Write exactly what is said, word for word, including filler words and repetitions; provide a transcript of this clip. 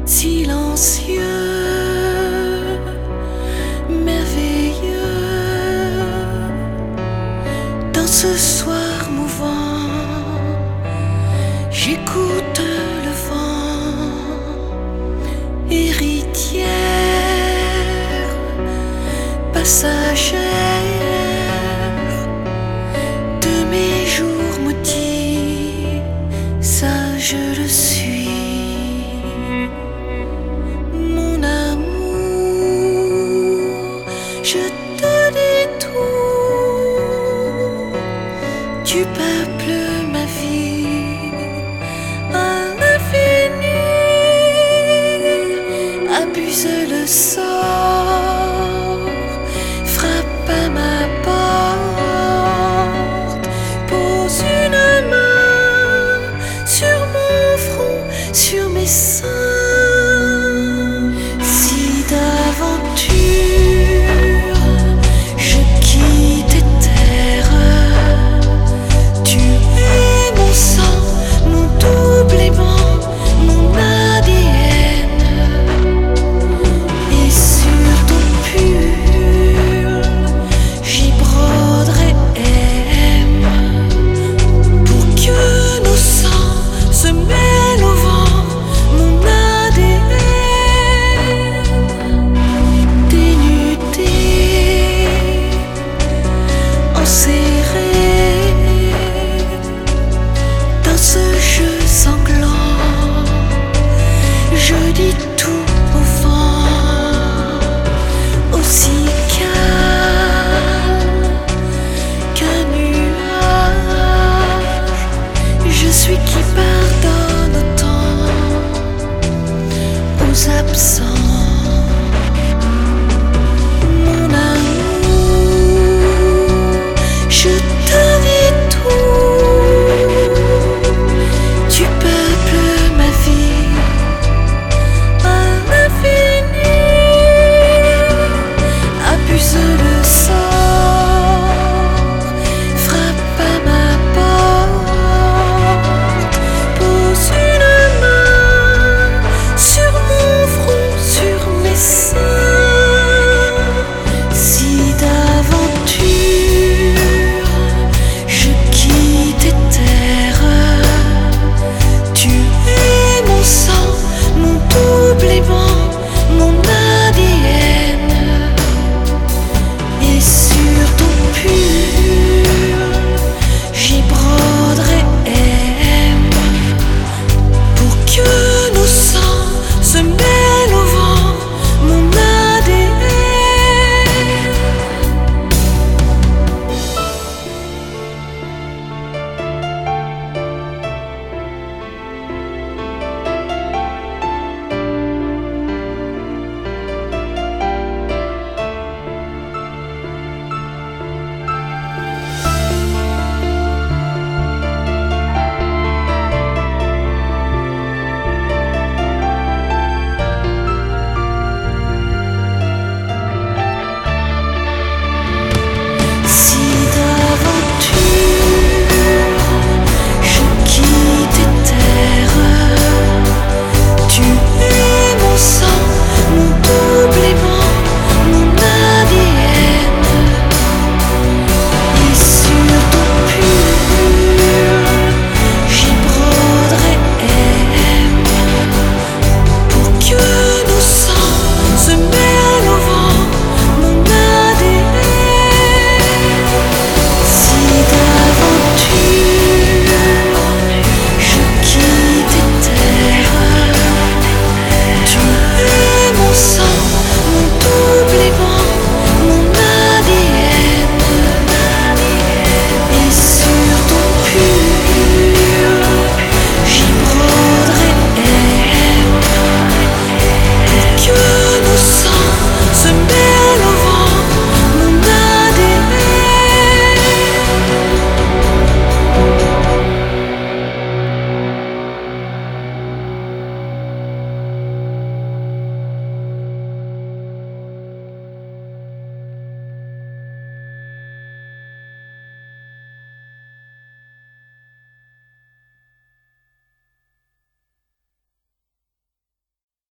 silencieux, merveilleux, dans ce soir mouvant, j'écoute le vent, héritière, passagère de mes jours maudits, ça je le suis. Mon amour, je te dis tout, tu peuples ma vie à l'infini, abuse le sort, frappe à ma porte, pose une main sur mon front, sur mes seins. Si d'aventure je quitte tes terres, tu es mon sang, mon double aimant, mon A D N, et sur ton pull j'y broderai M pour que nos sangs se mêlent au vent, mon A D N. Dénudé, enserré dans ce jeu sanglant, je dis tout au vent, aussi calme qu'un nuage. Je suis qui pardonne autant aux absents.